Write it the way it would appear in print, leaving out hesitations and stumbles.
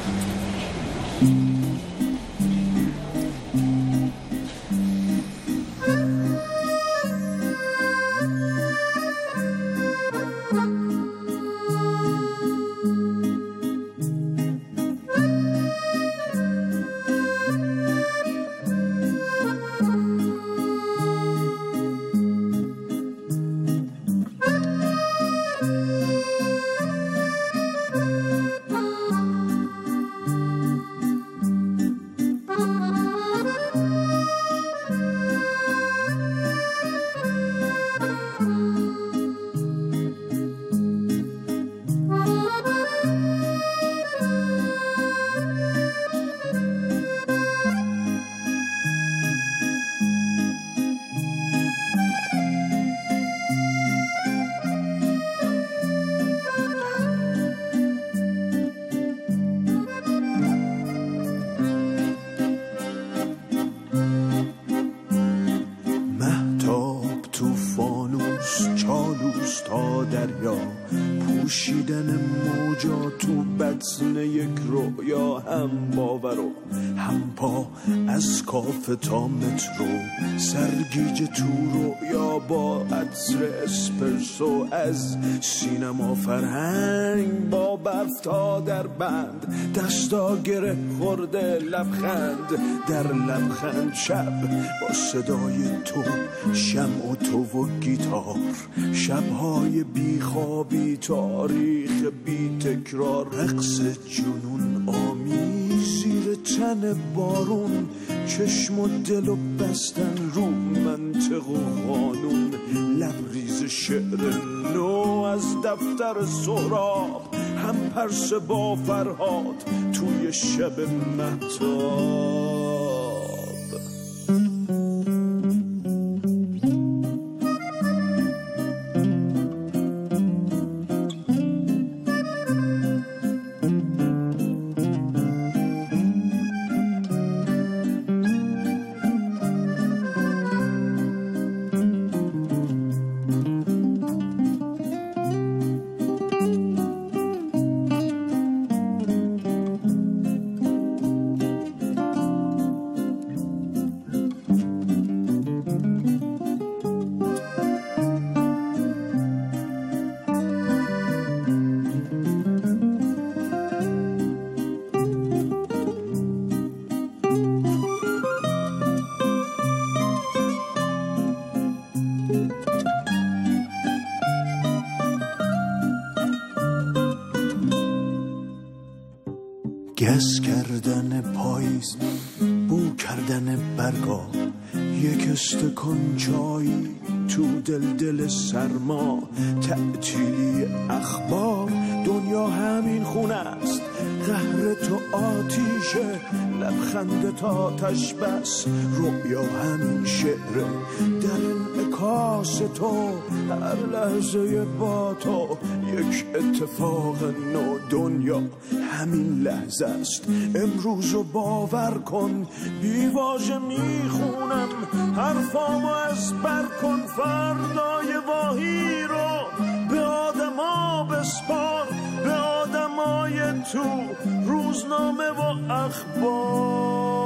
پوشیدن موجا تو بطن یک رویا، هم باور و هم پا از کاف تا مترو، سرگیج تو رویا با عطر اسپرسو، از سینما فرهنگ با برف تا در بند، دستا گره خورده لبخند در لبخند، شب با صدای تو، شمع و تو و گیتار، شبهای بیخوابی، تاریخ بی تکرار، رقص جنون آمیز زیر تن بارون، چشم و دل و بستن رو منطق و قانون، لبریز شعر نو از دفتر سهراب، هم پرس با فرهاد توی شب مهتاب. گس کردن پاییز، بو کردن برگا، یک استکان چایی تو دل سرما، تعطیلی اخبار، دنیا همین خونه است، قهر تو آتیشه، لبخند تا آتش بس، رؤیا همین شعره، در انعکاس تو، هر لحظه با تو یک اتفاق نو، دنیا همین لحظه است، امروزو باور کن، بیواژه میخونم حرفامو از بر کن، فردای واهی رو به آدما بسپار، به آدمای تو روزنامه و اخبار.